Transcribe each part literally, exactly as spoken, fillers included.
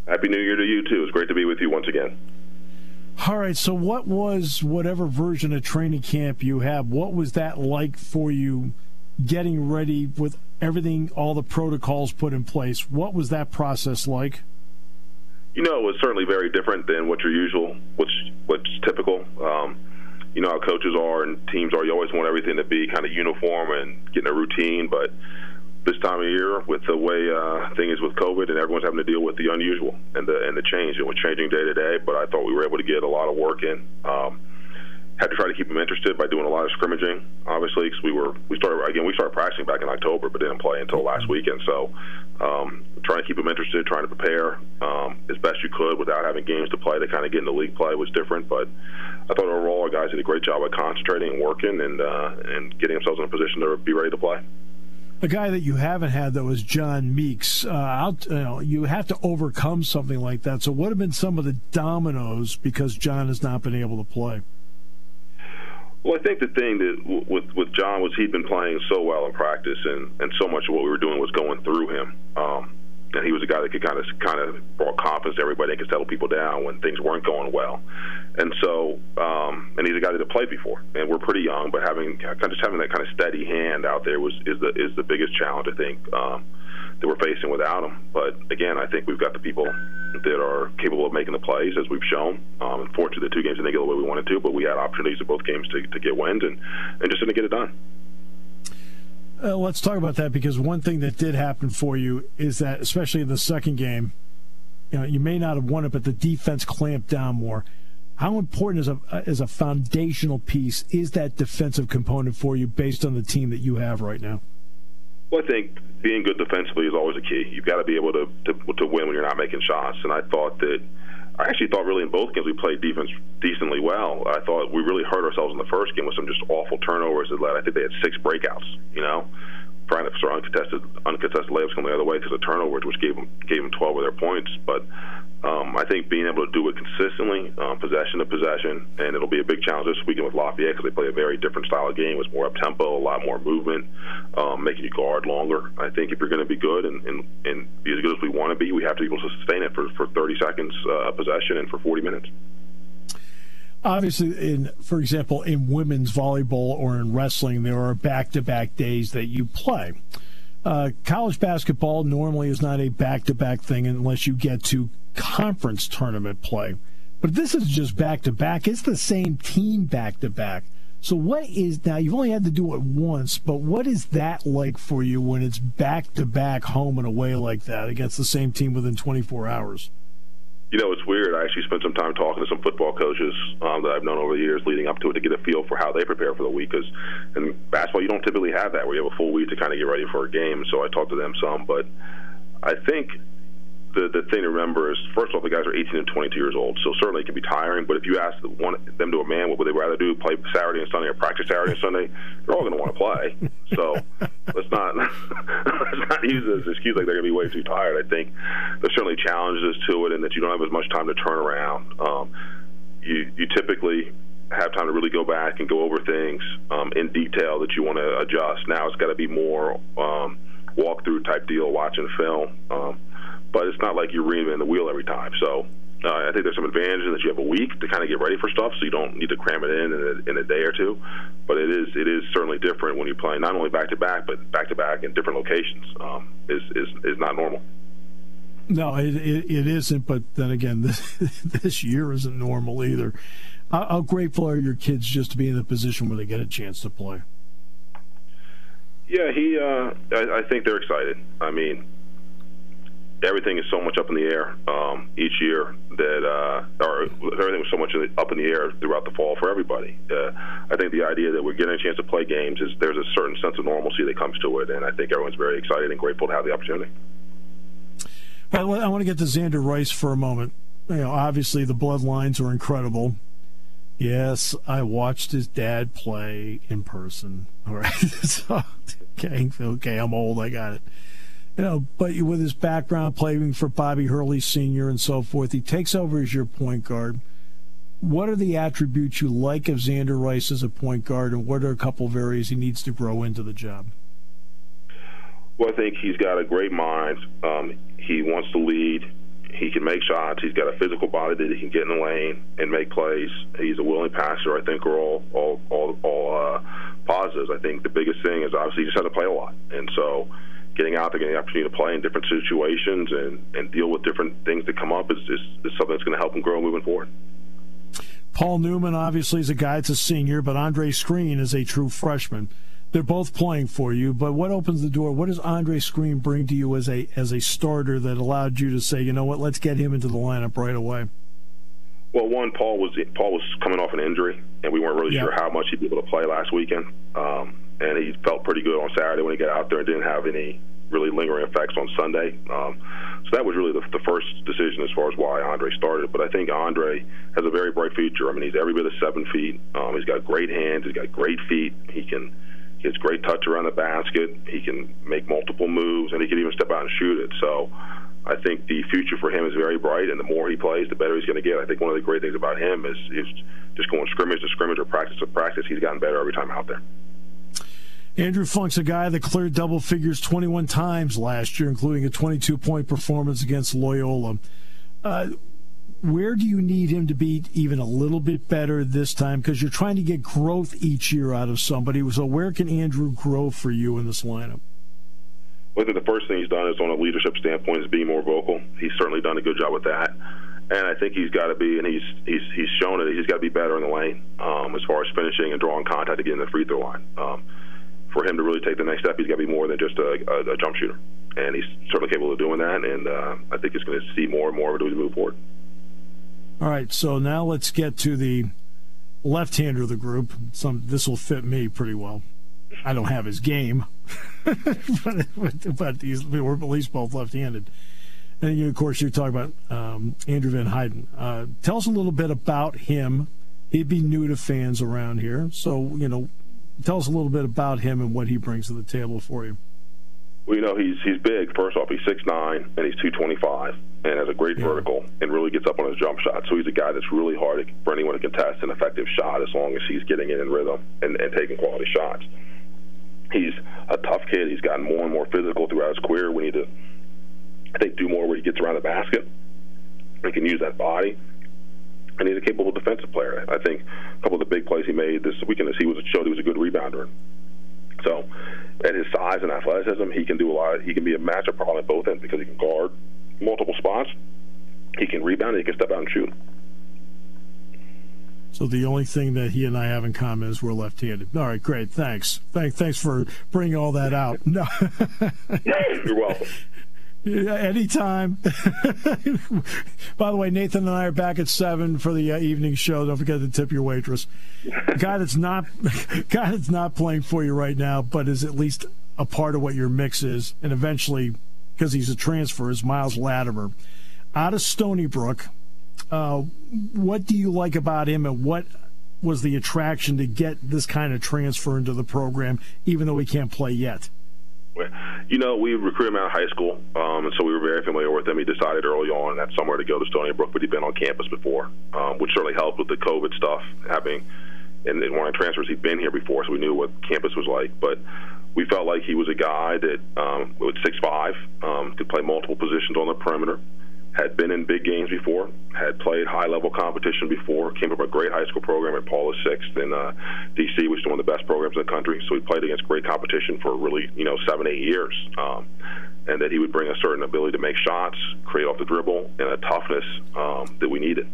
Happy New Year to you, too. It's great to be with you once again. All right, so what was whatever version of training camp you have, what was that like for you getting ready with everything, all the protocols put in place? What was that process like? You know, it was certainly very different than what your usual, what's, what's typical. Um, you know how coaches are and teams are. You always want everything to be kind of uniform and getting a routine, but this time of year, with the way uh, things with COVID and everyone's having to deal with the unusual and the and the change, it was changing day to day. But I thought we were able to get a lot of work in. Um, had to try to keep them interested by doing a lot of scrimmaging, obviously, because we were we started again we started practicing back in October, but didn't play until last weekend. So, um, trying to keep them interested, trying to prepare um, as best you could without having games to play. To kind of get into league play was different, but I thought overall our guys did a great job of concentrating and working and uh, and getting themselves in a position to be ready to play. The guy that you haven't had, though, is John Meeks. Uh, out, you know, you have to overcome something like that. So what have been some of the dominoes because John has not been able to play? Well, I think the thing that w- with with John was he'd been playing so well in practice, and, and so much of what we were doing was going through him. Um, and he was a guy that could kind of kind of brought confidence to everybody and could settle people down when things weren't going well. And so, um, and he's a guy that had played before, and we're pretty young, but having kind of just having that kind of steady hand out there was is the is the biggest challenge I think um, that we're facing without him. But again, I think we've got the people that are capable of making the plays, as we've shown. Um, unfortunately, the two games didn't go the way we wanted to, but we had opportunities in both games to, to get wins and, and just didn't get it done. Uh, let's talk about that, because one thing that did happen for you is that, especially in the second game, you know, you may not have won it, but the defense clamped down more. How important as a as a foundational piece is that defensive component for you based on the team that you have right now? Well, I think being good defensively is always a key. You've got to be able to, to to win when you're not making shots. And I thought that I actually thought really in both games we played defense decently well. I thought we really hurt ourselves in the first game with some just awful turnovers that led. I think they had six breakouts, you know, trying to start uncontested uncontested layups coming the other way because of turnovers, which gave them gave them twelve of their points. But um, I think being able to do it consistently, um, possession to possession, and it'll be a big challenge this weekend with Lafayette because they play a very different style of game. It's more up tempo, a lot more movement, um, making you guard longer. I think if you're going to be good and, and, and be as good as we want to be, we have to be able to sustain it for, for thirty seconds uh, possession and for forty minutes. Obviously, in for example, in women's volleyball or in wrestling, there are back-to-back days that you play. Uh, college basketball normally is not a back-to-back thing unless you get to conference tournament play. But this is just back-to-back. It's the same team back-to-back. So what is, now you've only had to do it once, but what is that like for you when it's back-to-back home and away like that against the same team within twenty-four hours? You know, it's weird. I actually spent some time talking to some football coaches um, that I've known over the years leading up to it to get a feel for how they prepare for the week. Because in basketball, you don't typically have that where you have a full week to kind of get ready for a game. So I talked to them some. But I think the the thing to remember is, first of all, the guys are eighteen and twenty-two years old. So certainly it can be tiring. But if you ask one, them to a man what would they rather do, play Saturday and Sunday or practice Saturday and Sunday, they're all going to want to play. So let's not, let's not use it as an excuse like they're going to be way too tired. I think there's certainly challenges to it and that you don't have as much time to turn around. Um, you, you typically have time to really go back and go over things um, in detail that you want to adjust. Now it's got to be more um, walkthrough type deal, watching film. Um, but it's not like you're reinventing the wheel every time. So uh, I think there's some advantages that you have a week to kind of get ready for stuff, so you don't need to cram it in in a, in a day or two. But it is it is certainly different when you're playing not only back-to-back, but back-to-back in different locations um, is, is, is not normal. No, it, it, it isn't, but then again, this, this year isn't normal either. How, how grateful are your kids just to be in the position where they get a chance to play? Yeah, he. Uh, I, I think they're excited. I mean, everything is so much up in the air um, each year that, uh, or everything was so much up in the air throughout the fall for everybody. Uh, I think the idea that we're getting a chance to play games is there's a certain sense of normalcy that comes to it, and I think everyone's very excited and grateful to have the opportunity. I want to get to Xander Rice for a moment. You know, obviously the bloodlines are incredible. Yes, I watched his dad play in person. All right, so, okay, okay, I'm old. I got it. You know, but with his background playing for Bobby Hurley Senior and so forth, he takes over as your point guard. What are the attributes you like of Xander Rice as a point guard, and what are a couple of areas he needs to grow into the job? Well, I think he's got a great mind. Um, he wants to lead. He can make shots. He's got a physical body that he can get in the lane and make plays. He's a willing passer. I think are all all all, all uh, positives. I think the biggest thing is obviously he just had to play a lot, and so getting out there, getting the opportunity to play in different situations and, and deal with different things that come up is, is, is something that's going to help him grow moving forward. Paul Newman obviously is a guy that's a senior, but Andre Screen is a true freshman. They're both playing for you, but what opens the door? What does Andre Screen bring to you as a as a starter that allowed you to say, you know what, let's get him into the lineup right away? Well, one, Paul was Paul was coming off an injury, and we weren't really yeah. sure how much he'd be able to play last weekend. Um, and he felt pretty good on Saturday when he got out there and didn't have any really lingering effects on Sunday. Um, so that was really the, the first decision as far as why Andre started. But I think Andre has a very bright future. I mean, he's every bit of seven feet. Um, he's got great hands. He's got great feet. He can he has great touch around the basket. He can make multiple moves, and he can even step out and shoot it. So I think the future for him is very bright, and the more he plays, the better he's going to get. I think one of the great things about him is, is just going scrimmage to scrimmage or practice to practice. He's gotten better every time out there. Andrew Funk's a guy that cleared double figures twenty-one times last year, including a twenty-two point performance against Loyola. Uh, where do you need him to be even a little bit better this time? Because you're trying to get growth each year out of somebody. So where can Andrew grow for you in this lineup? Well, I think the first thing he's done is on a leadership standpoint is being more vocal. He's certainly done a good job with that. And I think he's got to be, and he's he's he's shown it, he's got to be better in the lane um, as far as finishing and drawing contact to get in the free throw line. Um, for him to really take the next step, he's got to be more than just a, a, a jump shooter. And he's certainly capable of doing that, and uh, I think he's going to see more and more of it as we move forward. All right, so now let's get to the left-hander of the group. Some This will fit me pretty well. I don't have his game, but, but he's, we're at least both left-handed. And, you, of course, you're talking about um, Andrew Van Heiden. Uh, tell us a little bit about him. He'd be new to fans around here. So, you know, tell us a little bit about him and what he brings to the table for you. Well, you know, he's he's big. First off, he's six nine, and he's two twenty-five, and has a great yeah. vertical, and really gets up on his jump shot. So he's a guy that's really hard for anyone to contest an effective shot as long as he's getting it in rhythm and, and taking quality shots. He's a tough kid. He's gotten more and more physical throughout his career. We need to, I think, do more where he gets around the basket. He can use that body. And he's a capable defensive player. I think a couple of the big plays he made this weekend is he was showed he was a good rebounder. So at his size and athleticism, he can do a lot. He can be a matchup problem at both ends because he can guard multiple spots. He can rebound, and he can step out and shoot. So the only thing that he and I have in common is we're left-handed. All right, great. Thanks. Thanks, thanks for bringing all that out. No, you're welcome. Yeah, anytime. By the way, Nathan and I are back at seven for the uh, evening show. Don't forget to tip your waitress. Guy that's not, guy that's not playing for you right now, but is at least a part of what your mix is, and eventually, because he's a transfer, is Miles Latimer out of Stony Brook. Uh, what do you like about him, and what was the attraction to get this kind of transfer into the program, even though he can't play yet? You know, we recruited him out of high school, um, and so we were very familiar with him. He decided early on that somewhere to go to Stony Brook, but he'd been on campus before, um, which certainly helped with the COVID stuff having. And in one of the transfers, he'd been here before, so we knew what campus was like. But we felt like he was a guy that um, was six five, um, could play multiple positions on the perimeter, had been in big games before, had played high-level competition before, came from a great high school program at Paula Sixth in uh, D C, which is one of the best programs in the country. So he played against great competition for really, you know, seven, eight years. Um, and that he would bring a certain ability to make shots, create off the dribble, and a toughness um, that we needed.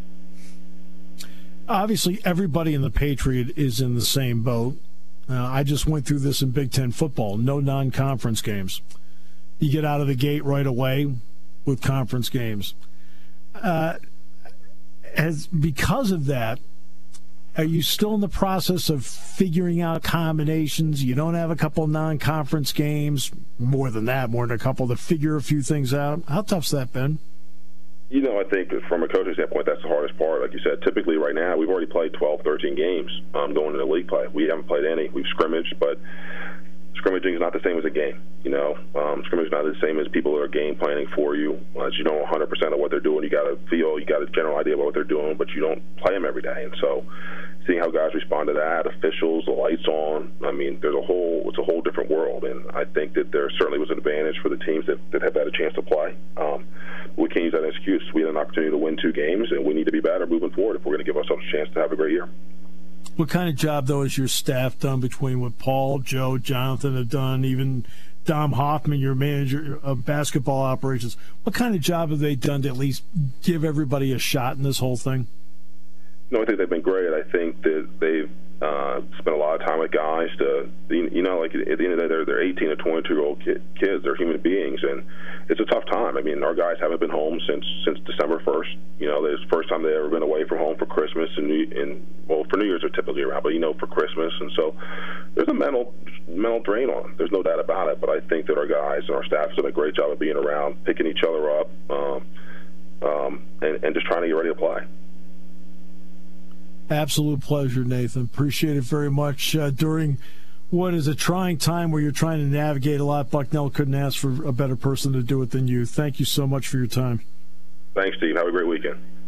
Obviously, everybody in the Patriot is in the same boat. Uh, I just went through this in Big Ten football. No non-conference games. You get out of the gate right away with conference games. Uh, as because of that, are you still in the process of figuring out combinations? You don't have a couple of non-conference games, more than that, more than a couple to figure a few things out. How tough's that been? You know, I think from a coaching standpoint, that's the hardest part. Like you said, typically right now, we've already played twelve, thirteen games um, going into league play. We haven't played any. We've scrimmaged, but scrimmaging is not the same as a game. You know, um, scrimmaging is not the same as people that are game planning for you. As you know one hundred percent of what they're doing, you got to feel, you got a general idea about what they're doing, but you don't play them every day. And so seeing how guys respond to that, officials, the lights on, I mean, there's a whole, it's a whole different world. And I think that there certainly was an advantage for the teams that, that have had a chance to play. Um, we can't use that as an excuse. We had an opportunity to win two games, and we need to be better moving forward if we're going to give ourselves a chance to have a great year. What kind of job, though, has your staff done between what Paul, Joe, Jonathan have done, even Dom Hoffman, your manager of basketball operations? What kind of job have they done to at least give everybody a shot in this whole thing? No, I think they've been great. I think that they've uh, spent a lot of time with guys to, you know, like at the end of the day, they're, they're eighteen to twenty-two-year-old kids. They're human beings, and it's a tough time. I mean, our guys haven't been home since since December first. You know, it's the first time they've ever been away from home for Christmas, and, New, and well, for New Year's they're typically around, but, you know, for Christmas. And so there's a mental mental drain on them. There's no doubt about it, but I think that our guys and our staff have done a great job of being around, picking each other up, um, um, and, and just trying to get ready to play. Absolute pleasure, Nathan. Appreciate it very much. Uh, during what is a trying time where you're trying to navigate a lot, Bucknell couldn't ask for a better person to do it than you. Thank you so much for your time. Thanks, Steve. Have a great weekend.